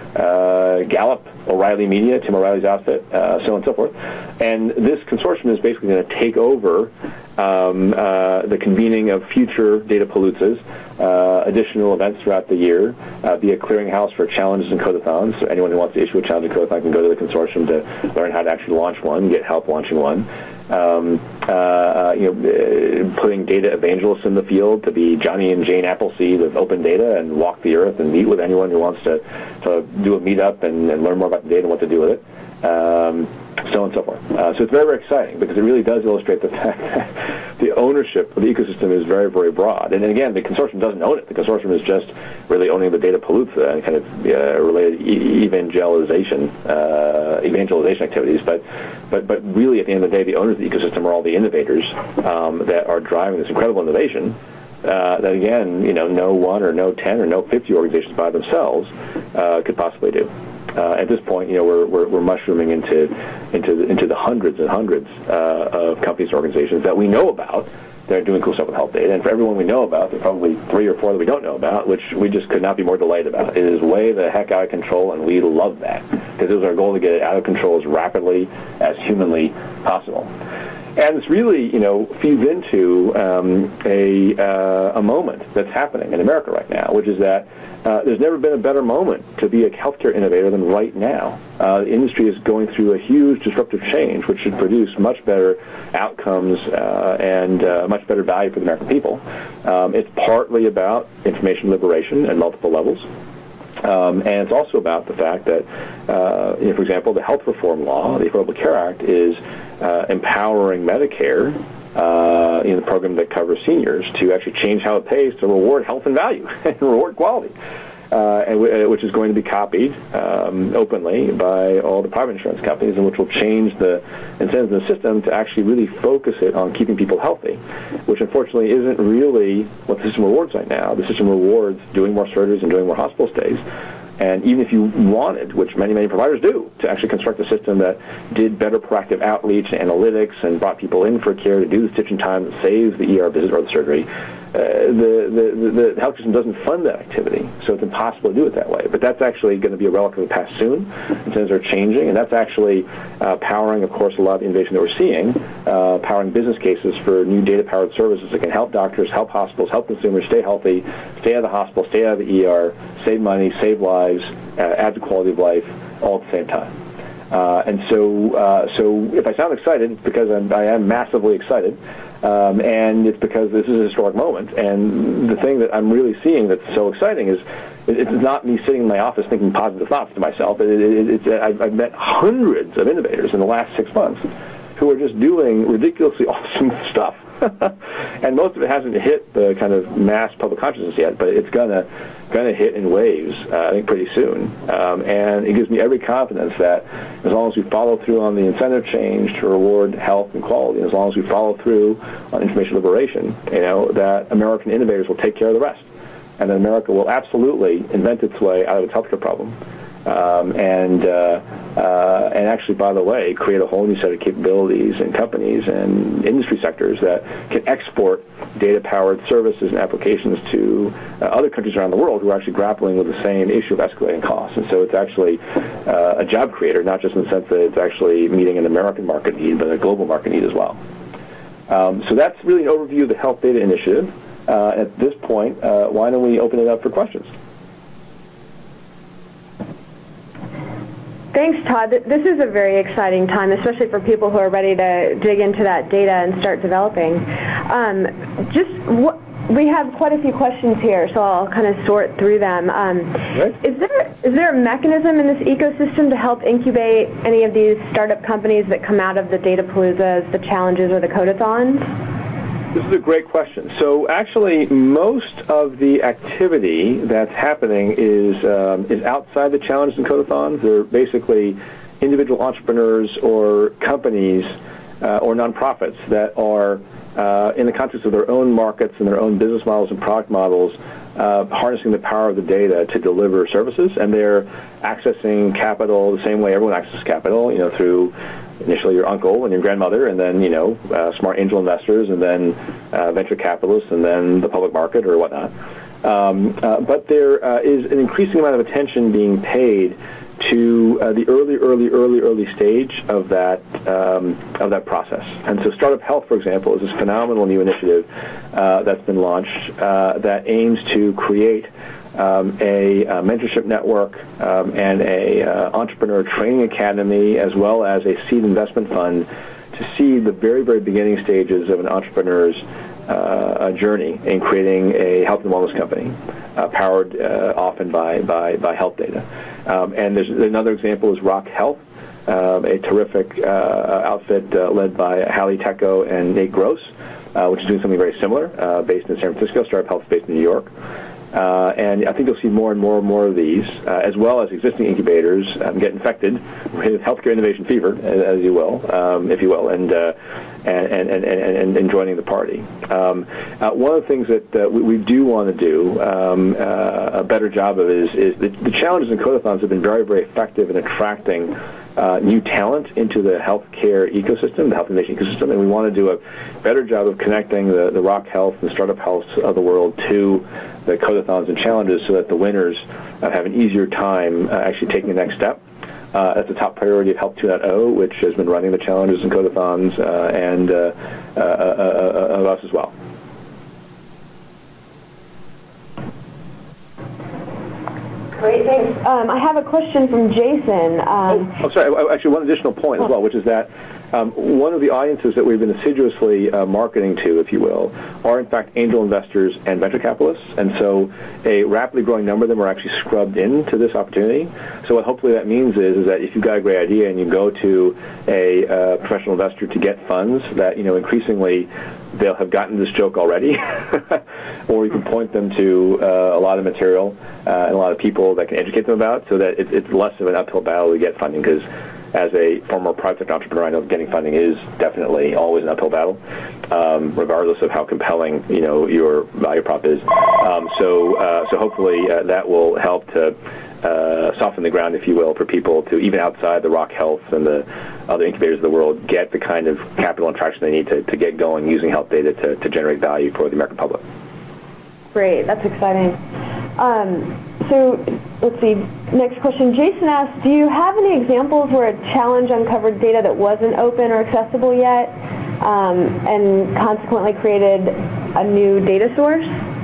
uh, Gallup, O'Reilly Media, Tim O'Reilly's outfit, uh, so on and so forth. And this consortium is basically going to take over um, uh, the convening of future data paloozas, uh, additional events throughout the year, uh, be a clearinghouse for challenges and codathons. So anyone who wants to issue a challenge and codathon can go to the consortium to learn how to actually launch one, get help launching one. Um, uh, you know, uh, putting data evangelists in the field to be Johnny and Jane Appleseed of open data and walk the earth and meet with anyone who wants to, to do a meetup and, and learn more about the data and what to do with it, um, so on and so forth. Uh, so it's very, very exciting because it really does illustrate the fact that the ownership of the ecosystem is very, very broad. And, and again, the consortium doesn't own it. The consortium is just really owning the data palooza and kind of uh, related e- evangelization, uh, evangelization activities. But, but, but really, at the end of the day, the owners of the ecosystem are all the innovators um, that are driving this incredible innovation. Uh, that again, you know, no one or no ten or no fifty organizations by themselves uh, could possibly do. Uh, at this point, you know, we're, we're, we're mushrooming into into the, into the hundreds and hundreds uh, of companies and organizations that we know about that are doing cool stuff with health data. And for everyone we know about, there are probably three or four that we don't know about, which we just could not be more delighted about. It is way the heck out of control, and we love that because it was our goal to get it out of control as rapidly as humanly possible. And this really, you know, feeds into um, a, uh, a moment that's happening in America right now, which is that uh, there's never been a better moment to be a healthcare innovator than right now. Uh, the industry is going through a huge disruptive change, which should produce much better outcomes uh, and uh, much better value for the American people. Um, it's partly about information liberation at multiple levels. Um, and it's also about the fact that, uh, you know, for example, the health reform law, the Affordable Care Act, is uh, empowering Medicare, uh, in the program that covers seniors, to actually change how it pays to reward health and value and reward quality, uh, and w- which is going to be copied um, openly by all the private insurance companies, and which will change the incentives in the system to actually really focus it on keeping people healthy, which unfortunately isn't really what the system rewards right now. The system rewards doing more surgeries and doing more hospital stays. And even if you wanted, which many, many providers do, to actually construct a system that did better proactive outreach and analytics and brought people in for care to do the stitching time that saves the E R visit or the surgery, uh, the, the, the, the health system doesn't fund that activity, so it's impossible to do it that way. But that's actually going to be a relic of the past soon. Incentives are changing, and that's actually uh, powering, of course, a lot of the innovation that we're seeing, uh, powering business cases for new data-powered services that can help doctors, help hospitals, help consumers stay healthy, stay out of the hospital, stay out of the E R, save money, save lives, uh, add to quality of life, all at the same time. Uh, and so, uh, so if I sound excited, it's because I'm, I am massively excited, um, and it's because this is a historic moment. And the thing that I'm really seeing that's so exciting is it's not me sitting in my office thinking positive thoughts to myself. It, it, it's, I've, I've met hundreds of innovators in the last six months who are just doing ridiculously awesome stuff. And most of it hasn't hit the kind of mass public consciousness yet, but it's gonna gonna hit in waves, uh, I think, pretty soon. Um, and it gives me every confidence that as long as we follow through on the incentive change to reward health and quality, and as long as we follow through on information liberation, you know, that American innovators will take care of the rest, and that America will absolutely invent its way out of its healthcare problem. Um, and uh, uh, and actually, by the way, create a whole new set of capabilities and companies and industry sectors that can export data-powered services and applications to uh, other countries around the world who are actually grappling with the same issue of escalating costs. And so it's actually uh, a job creator, not just in the sense that it's actually meeting an American market need, but a global market need as well. Um, so that's really an overview of the Health Data Initiative. Uh, at this point, uh, why don't we open it up for questions? Thanks, Todd. This is a very exciting time, especially for people who are ready to dig into that data and start developing. Um, just what, we have quite a few questions here, so I'll kind of sort through them. Um, right. Is there is there a mechanism in this ecosystem to help incubate any of these startup companies that come out of the data paloozas, the challenges, or the codathons? This is a great question. So actually, most of the activity that's happening is um, is outside the challenges and codathons. They're basically individual entrepreneurs or companies uh, or nonprofits that are, uh, in the context of their own markets and their own business models and product models, uh, harnessing the power of the data to deliver services, and they're accessing capital the same way everyone accesses capital, you know, through initially your uncle and your grandmother, and then, you know, uh, smart angel investors, and then uh, venture capitalists, and then the public market or whatnot. Um, uh, but there uh, is an increasing amount of attention being paid to uh, the early, early, early, early stage of that um, of that process. And so Startup Health, for example, is this phenomenal new initiative uh, that's been launched uh, that aims to create um, a, a mentorship network um, and a uh, entrepreneur training academy, as well as a seed investment fund to see the very, very beginning stages of an entrepreneur's uh, journey in creating a health and wellness company, uh, powered uh, often by, by, by health data. Um, and there's another example is Rock Health, um, a terrific uh, outfit uh, led by Hallie Tecco and Nate Gross, uh, which is doing something very similar, uh, based in San Francisco. Startup Health is based in New York. Uh, and I think you'll see more and more and more of these, uh, as well as existing incubators um, get infected with healthcare innovation fever, as, as you will, um, if you will, and, uh, and, and, and, and, and joining the party. Um, uh, one of the things that uh, we, we do want to do um, uh, a better job of is, is the, the challenges in Codathons have been very, very effective in attracting Uh, new talent into the healthcare ecosystem, the health innovation ecosystem, and we want to do a better job of connecting the, the Rock Health and Startup Health of the world to the Codathons and challenges so that the winners uh, have an easier time uh, actually taking the next step. Uh, that's a top priority of Health two point oh, which has been running the challenges and Codathons uh, and uh, uh, uh, uh, of us as well. Great, thanks. Um, I have a question from Jason. Um, oh, oh, sorry. Actually, one additional point as well, which is that um, one of the audiences that we've been assiduously uh, marketing to, if you will, are in fact angel investors and venture capitalists, and so a rapidly growing number of them are actually scrubbed into this opportunity. So what hopefully that means is, is that if you've got a great idea and you go to a uh, professional investor to get funds, that you know increasingly they'll have gotten this joke already, or you can point them to uh, a lot of material uh, and a lot of people that can educate them about, so that it, it's less of an uphill battle to get funding, because as a former private sector entrepreneur, I know getting funding is definitely always an uphill battle, um, regardless of how compelling you know your value prop is. Um, so, uh, so hopefully uh, that will help to uh, soften the ground, if you will, for people to, even outside the Rock Health and the other incubators of the world, get the kind of capital and traction they need to, to get going using health data to, to generate value for the American public. Great, that's exciting. Um, so let's see, next question. Jason asks, do you have any examples where a challenge uncovered data that wasn't open or accessible yet um, and consequently created a new data source?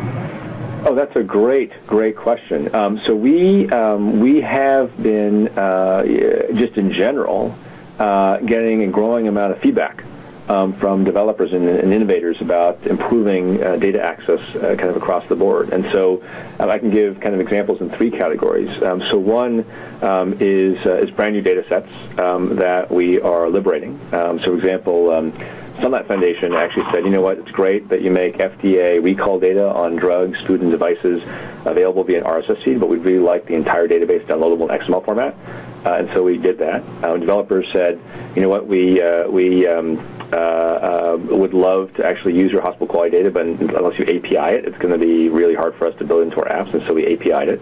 Oh, that's a great, great question. Um, so we, um, we have been, uh, just in general, uh, getting a growing amount of feedback Um, from developers and, and innovators about improving uh, data access uh, kind of across the board. And so um, I can give kind of examples in three categories. Um, so one um, is, uh, is brand new data sets um, that we are liberating. Um, so for example, um, Sunlight Foundation actually said, you know what, it's great that you make F D A recall data on drugs, food, and devices available via an R S S feed, but we'd really like the entire database downloadable in X M L format. Uh, and so we did that. Uh, developers said, you know what, we, uh, we um, uh, uh, would love to actually use your hospital quality data, but unless you A P I it, it's going to be really hard for us to build into our apps, and so we A P I'd it.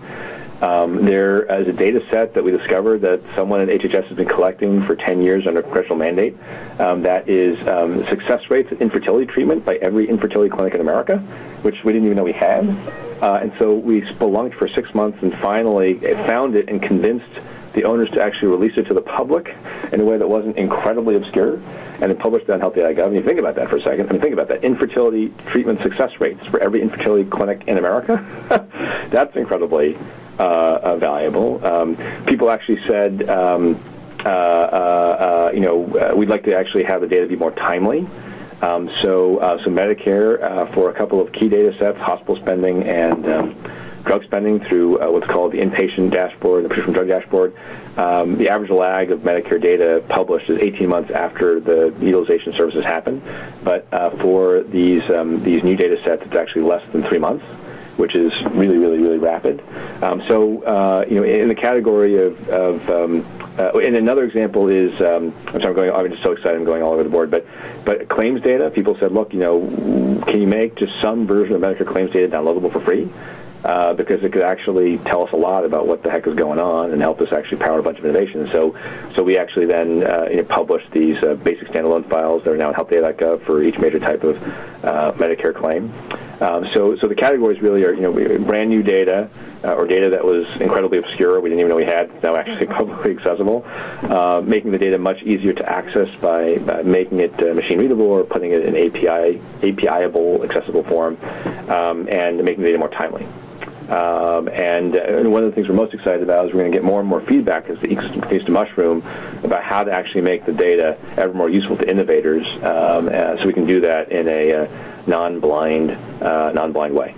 Um, there is a data set that we discovered that someone at H H S has been collecting for ten years under congressional mandate. Um, that is um, success rates of infertility treatment by every infertility clinic in America, which we didn't even know we had. Uh, and so we spelunked for six months and finally found it and convinced the owners to actually release it to the public in a way that wasn't incredibly obscure, and then published it on health data dot gov. And you think about that for a second. I mean, think about that. Infertility treatment success rates for every infertility clinic in America. That's incredibly uh, uh, valuable. Um, people actually said, um, uh, uh, uh, you know, uh, we'd like to actually have the data be more timely. Um, so, uh, so Medicare uh, for a couple of key data sets, hospital spending and um, drug spending through uh, what's called the inpatient dashboard, the prescription drug dashboard. Um, the average lag of Medicare data published is eighteen months after the utilization services happen. But uh, for these um, these new data sets, it's actually less than three months, which is really, really, really rapid. Um, so, uh, you know, in the category of, of um, uh, and another example is, um, I'm sorry, I'm going, I'm just so excited, I'm going all over the board, but, but claims data, people said, look, you know, can you make just some version of Medicare claims data downloadable for free? Uh, because it could actually tell us a lot about what the heck is going on and help us actually power a bunch of innovation. So, so we actually then uh, you know, published these uh, basic standalone files that are now in health data dot gov for each major type of uh, Medicare claim. Um, so, so the categories really are, you know, brand new data uh, or data that was incredibly obscure, we didn't even know we had, now actually publicly accessible, uh, making the data much easier to access by, by making it uh, machine readable or putting it in A P I, A P I-able, accessible form, um, and making the data more timely. Um, and, uh, and one of the things we're most excited about is we're going to get more and more feedback as the ecosystem continues to mushroom about how to actually make the data ever more useful to innovators, um, uh, so we can do that in a uh, non-blind, uh, non-blind way.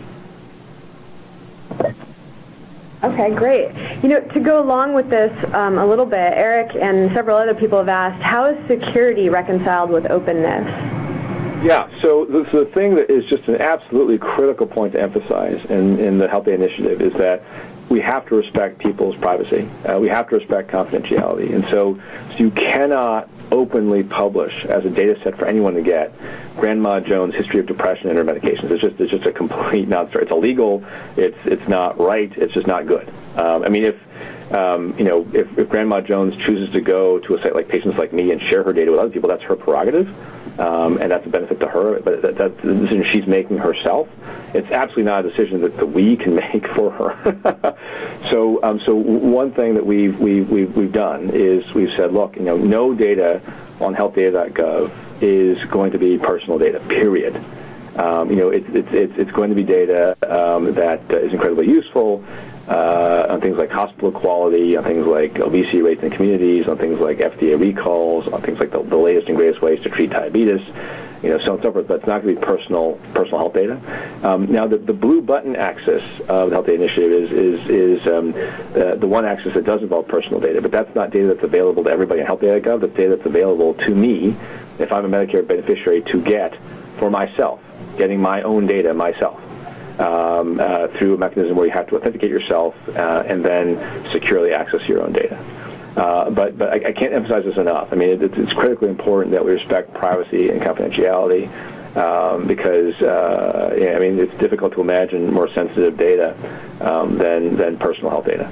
Okay, great. You know, to go along with this um, a little bit, Eric and several other people have asked, how is security reconciled with openness? Yeah, so the, so the thing that is just an absolutely critical point to emphasize in, in the Health Data Initiative is that we have to respect people's privacy. Uh, we have to respect confidentiality. And so, so you cannot openly publish as a data set for anyone to get Grandma Jones' history of depression and her medications. It's just, it's just a complete non-story. It's illegal. It's, it's not right. It's just not good. Um, I mean, if Um, you know, if, if Grandma Jones chooses to go to a site like Patients Like Me and share her data with other people, that's her prerogative, um, and that's a benefit to her, but that, that's the decision she's making herself. It's absolutely not a decision that, that we can make for her. so um, so one thing that we've, we've, we've, we've done is we've said, look, you know, no data on health data dot gov is going to be personal data, period. Um, you know, it's, it's, it's going to be data um, that uh, is incredibly useful, Uh, on things like hospital quality, on things like obesity rates in communities, on things like F D A recalls, on things like the, the latest and greatest ways to treat diabetes, you know, so on and so forth, but it's not going to be personal personal health data. Um, now, the, the blue button axis of the Health Data Initiative is, is, is um, uh, the one axis that does involve personal data, but that's not data that's available to everybody in health data dot gov. That's data that's available to me if I'm a Medicare beneficiary to get for myself, getting my own data myself. Um, uh, through a mechanism where you have to authenticate yourself uh, and then securely access your own data. Uh, but but I, I can't emphasize this enough. I mean, it, it's critically important that we respect privacy and confidentiality um, because, uh, yeah, I mean, it's difficult to imagine more sensitive data um, than, than personal health data.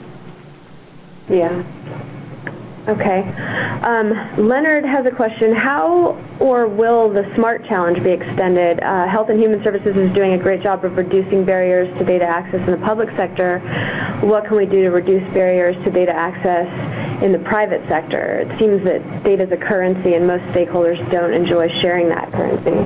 Yeah. Okay. Um, Leonard has a question. How or will the SMART Challenge be extended? Uh, Health and Human Services is doing a great job of reducing barriers to data access in the public sector. What can we do to reduce barriers to data access in the private sector? It seems that data is a currency and most stakeholders don't enjoy sharing that currency.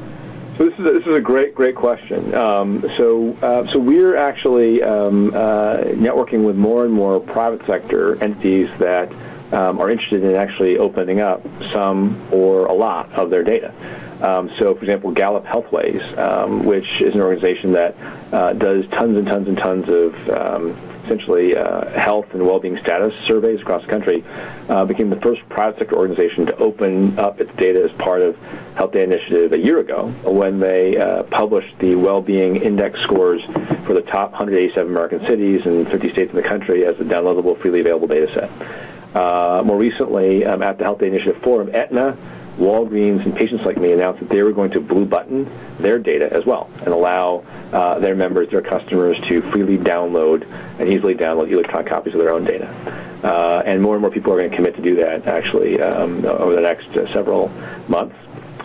So this is a, this is a great great question. Um, so uh, so we're actually um, uh, networking with more and more private sector entities that Um, are interested in actually opening up some or a lot of their data. Um, so, for example, Gallup Healthways, um, which is an organization that uh, does tons and tons and tons of um, essentially uh, health and well-being status surveys across the country, uh, became the first private sector organization to open up its data as part of Health Data Initiative a year ago when they uh, published the well-being index scores for the top one hundred eighty-seven American cities and fifty states in the country as a downloadable, freely available data set. Uh, more recently, um, at the Health Data Initiative Forum, Aetna, Walgreens, and Patients Like Me announced that they were going to blue button their data as well and allow uh, their members, their customers, to freely download and easily download electronic copies of their own data. Uh, and more and more people are going to commit to do that, actually, um, over the next uh, several months.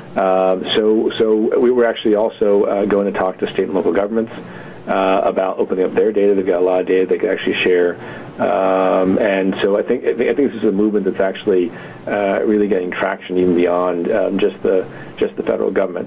Uh, so, so we were actually also uh, going to talk to state and local governments uh, about opening up their data. They've got a lot of data they could actually share. Um, and so I think I think this is a movement that's actually uh, really getting traction even beyond um, just the just the federal government.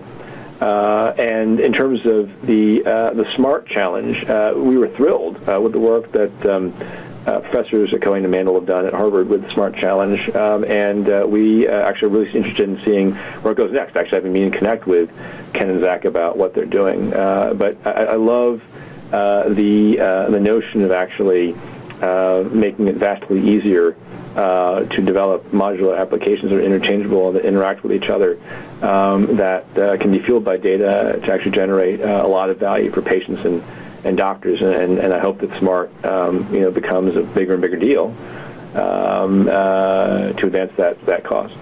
Uh, and in terms of the uh, the SMART Challenge, uh, we were thrilled uh, with the work that um, uh, professors Cohen and Mandel have done at Harvard with the SMART Challenge, um, and uh, we uh, actually are really interested in seeing where it goes next. Actually, I've been meaning to connect with Ken and Zach about what they're doing. Uh, but I, I love uh, the uh, the notion of actually Uh, making it vastly easier uh, to develop modular applications that are interchangeable and that interact with each other um, that uh, can be fueled by data to actually generate uh, a lot of value for patients and, and doctors. And, and I hope that SMART um, you know, becomes a bigger and bigger deal um, uh, to advance that, that cause.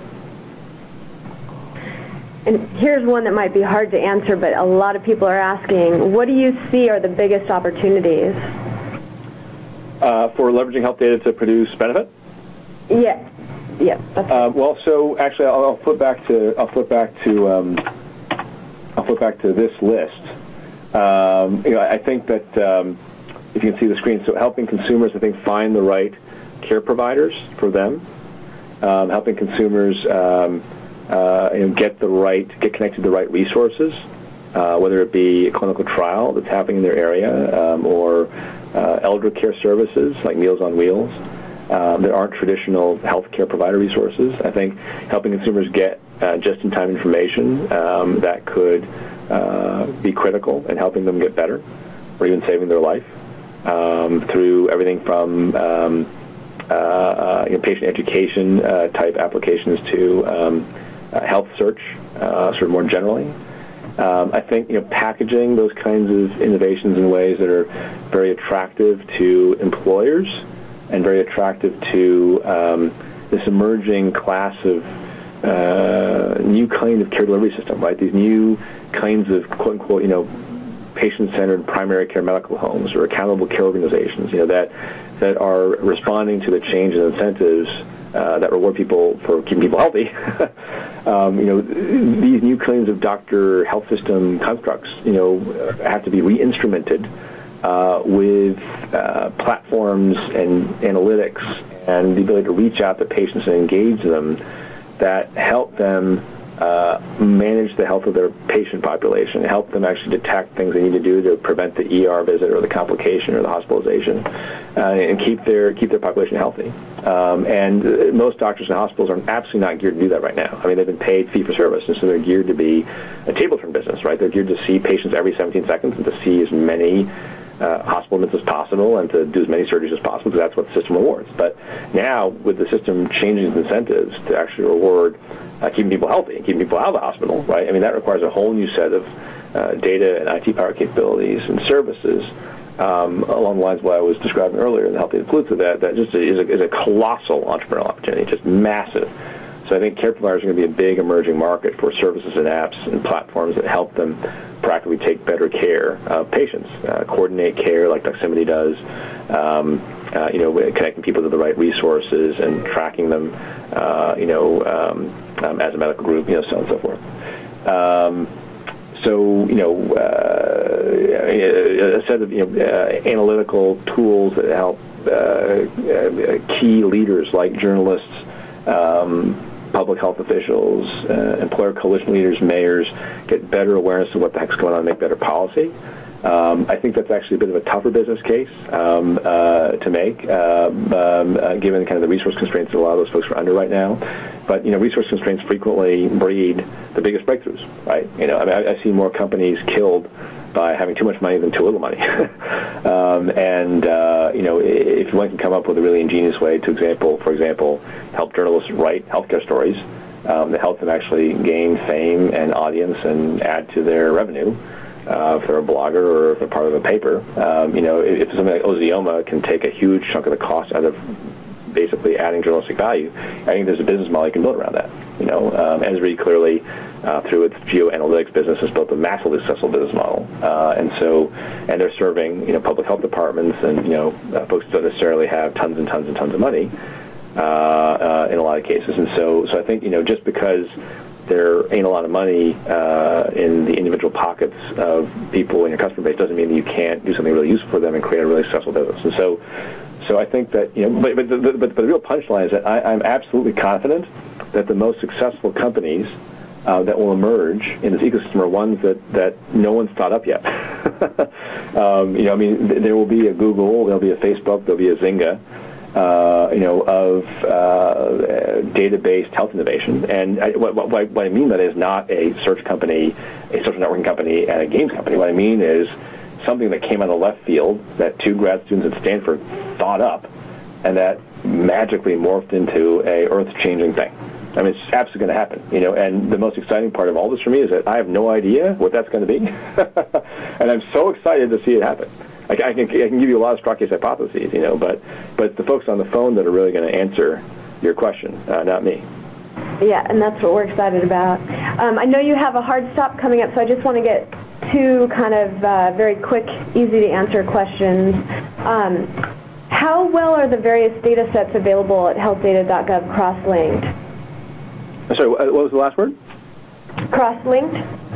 And here's one that might be hard to answer, but a lot of people are asking, what do you see are the biggest opportunities? Uh, for leveraging health data to produce benefit? Yeah, yeah. That's uh, well, so actually, I'll, I'll flip back to I'll flip back to um, I'll flip back to this list. Um, you know, I think that um, if you can see the screen, so helping consumers, I think, find the right care providers for them, um, helping consumers um, uh, you know, get the right, get connected to the right resources, uh, whether it be a clinical trial that's happening in their area um, or uh, elder care services like Meals on Wheels. Um, there aren't traditional healthcare provider resources. I think helping consumers get uh, just-in-time information um, that could uh, be critical in helping them get better or even saving their life um, through everything from um, uh, uh, you know, patient education uh, type applications to um, uh, health search, uh, sort of more generally. Um, I think you know packaging those kinds of innovations in ways that are very attractive to employers and very attractive to um, this emerging class of uh, new kind of care delivery system, right? These new kinds of quote unquote, you know, patient-centered primary care medical homes or accountable care organizations, you know, that that are responding to the change in incentives uh, that reward people for keeping people healthy. um, you know, these new kinds of doctor health system constructs, you know, have to be re-instrumented Uh, with uh, platforms and analytics and the ability to reach out to patients and engage them that help them uh, manage the health of their patient population, help them actually detect things they need to do to prevent the E R visit or the complication or the hospitalization, uh, and keep their keep their population healthy. Um, and uh, most doctors and hospitals are absolutely not geared to do that right now. I mean, they've been paid fee for service, and so they're geared to be a table turn business, right? They're geared to see patients every seventeen seconds and to see as many Uh, hospital admits as possible and to do as many surgeries as possible because that's what the system rewards. But now, with the system changing its incentives to actually reward uh, keeping people healthy and keeping people out of the hospital, right? I mean, that requires a whole new set of uh, data and I T power capabilities and services um, along the lines of what I was describing earlier in the Health Data Palooza, that, that just is a, is a colossal entrepreneurial opportunity, just massive. So I think care providers are going to be a big emerging market for services and apps and platforms that help them practically take better care of patients, uh, coordinate care like Doximity does, um, uh, you know, connecting people to the right resources and tracking them, uh, you know, um, um, as a medical group, you know, so on and so forth. Um, so, you know, uh, a set of, you know, uh, analytical tools that help uh, key leaders like journalists, um, public health officials, uh, employer coalition leaders, mayors, get better awareness of what the heck's going on and make better policy. Um, I think that's actually a bit of a tougher business case um, uh, to make, um, uh, given kind of the resource constraints that a lot of those folks are under right now. But, you know, resource constraints frequently breed the biggest breakthroughs, right? You know, I mean, I, I see more companies killed by having too much money than too little money. um, and, uh, you know, if one can come up with a really ingenious way to, example, for example, help journalists write healthcare stories um, that help them actually gain fame and audience and add to their revenue, uh, if they're a blogger or if they're part of a paper, um, you know, if, if something like Ozioma can take a huge chunk of the cost out of basically adding journalistic value, I think there's a business model you can build around that. You know, um, Esri clearly, uh, through its geoanalytics business, has built a massively successful business model, uh, and so, and they're serving, you know, public health departments and, you know, uh, folks who don't necessarily have tons and tons and tons of money uh, uh, in a lot of cases, and so, so I think, you know, just because there ain't a lot of money uh, in the individual pockets of people in your customer base doesn't mean that you can't do something really useful for them and create a really successful business, and so. So I think that, you know, but but the, but, but the real punchline is that I, I'm absolutely confident that the most successful companies uh, that will emerge in this ecosystem are ones that, that no one's thought up yet. um, you know, I mean, th- there will be a Google, there'll be a Facebook, there'll be a Zynga, uh, you know, of uh, data-based health innovation. And I, what, what, what I mean by that is not a search company, a social networking company, and a games company. What I mean is something that came out of left field that two grad students at Stanford thought up and that magically morphed into a earth-changing thing. I mean, it's absolutely going to happen, you know, and the most exciting part of all this for me is that I have no idea what that's going to be, and I'm so excited to see it happen. I, I, can, I can give you a lot of straw case hypotheses, you know, but, but the folks on the phone that are really going to answer your question, uh, not me. Yeah, and that's what we're excited about. Um, I know you have a hard stop coming up, so I just want to get two kind of uh, very quick, easy-to-answer questions. Um, how well are the various data sets available at health data dot gov cross-linked? Sorry, what was the last word? Cross-linked.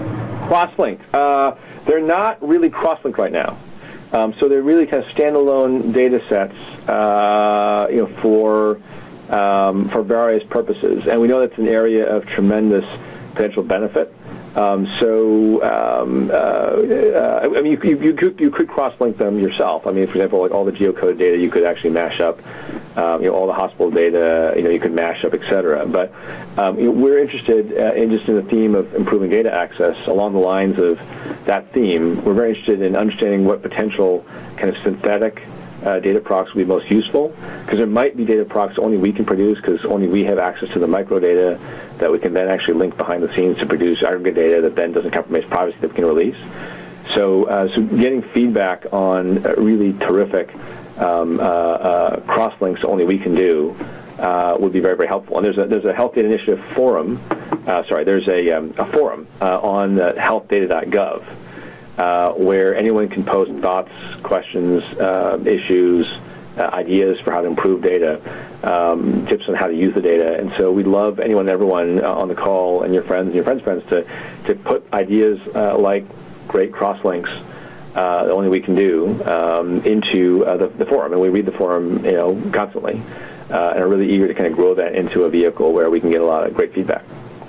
Cross-linked. Uh, they're not really cross-linked right now. Um, so they're really kind of standalone data sets, uh, you know, for um, for various purposes. And we know that's an area of tremendous potential benefit. Um, so, um, uh, uh, I mean, you, you, you could you could cross-link them yourself. I mean, for example, like all the geocoded data, you could actually mash up. Um, you know, all the hospital data, you know, you could mash up, et cetera. But um, you know, we're interested uh, in just in the theme of improving data access along the lines of that theme. We're very interested in understanding what potential kind of synthetic uh, data procs would be most useful, because there might be data procs only we can produce because only we have access to the microdata that we can then actually link behind the scenes to produce aggregate data that then doesn't compromise privacy that we can release. So, uh, so getting feedback on uh, really terrific Um, uh, uh, cross-links only we can do uh, would be very, very helpful. And there's a there's a Health Data Initiative forum. Uh, sorry, there's a um, a forum uh, on uh, health data dot gov uh, where anyone can post thoughts, questions, uh, issues, uh, ideas for how to improve data, um, tips on how to use the data. And so we'd love anyone, and everyone uh, on the call, and your friends and your friends' friends to to put ideas uh, like great cross-links. Uh, only we can do um, into uh, the, the forum, and we read the forum, you know, constantly, uh, and are really eager to kind of grow that into a vehicle where we can get a lot of great feedback.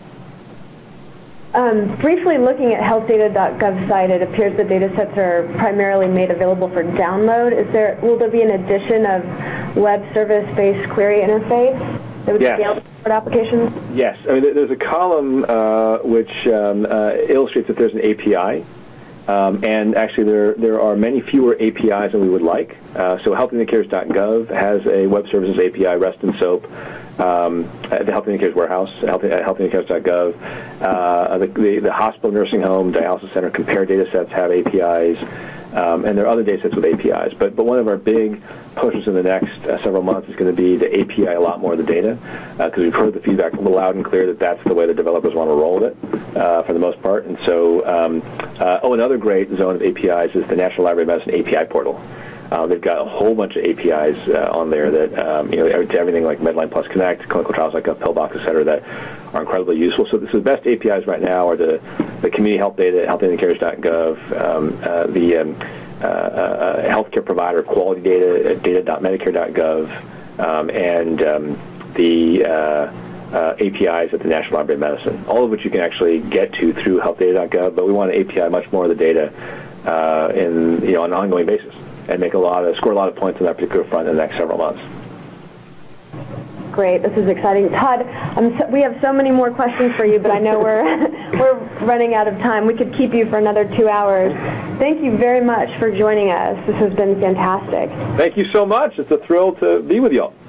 Um, briefly looking at health data dot gov site, it appears the data sets are primarily made available for download. Is there will there be an addition of web service-based query interface that would yes. scale for applications? Yes. I mean, there's a column uh, which um, uh, illustrates that there's an A P I. Um, and actually, there there are many fewer A P Is than we would like. Uh, so health indicators dot gov has a web services A P I, REST and SOAP. Um, the Health Indicators Warehouse, health, uh, health indicators dot gov. Uh, the, the, the hospital, nursing home, dialysis center, compare data sets have A P Is. Um, and there are other data sets with A P Is. But but one of our big pushes in the next uh, several months is going to be to A P I a lot more of the data, because uh, we've heard the feedback loud and clear that that's the way the developers want to roll with it uh, for the most part. And so, um, uh, oh, another great zone of A P Is is the National Library of Medicine A P I portal. Uh, they've got a whole bunch of A P Is uh, on there that, um, you know, everything like Medline Plus Connect, clinical trials like Pillbox, et cetera, that are incredibly useful. So, so the best A P Is right now are the, the community health data, health indicators dot gov, um, uh, the um, uh, uh, healthcare provider quality data, data dot medicare dot gov, um, and um, the uh, uh, A P Is at the National Library of Medicine, all of which you can actually get to through health data dot gov, but we want to A P I much more of the data uh, in, you know, on an ongoing basis, and make a lot of, score a lot of points on that particular front in the next several months. Great, this is exciting. Todd, I'm so, we have so many more questions for you, but I know we're we're running out of time. We could keep you for another two hours. Thank you very much for joining us. This has been fantastic. Thank you so much. It's a thrill to be with y'all.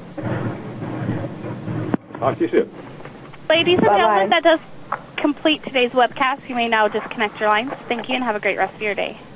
Talk to you soon. Ladies and Bye-bye. gentlemen, that does complete today's webcast. You may now disconnect your lines. Thank you and have a great rest of your day.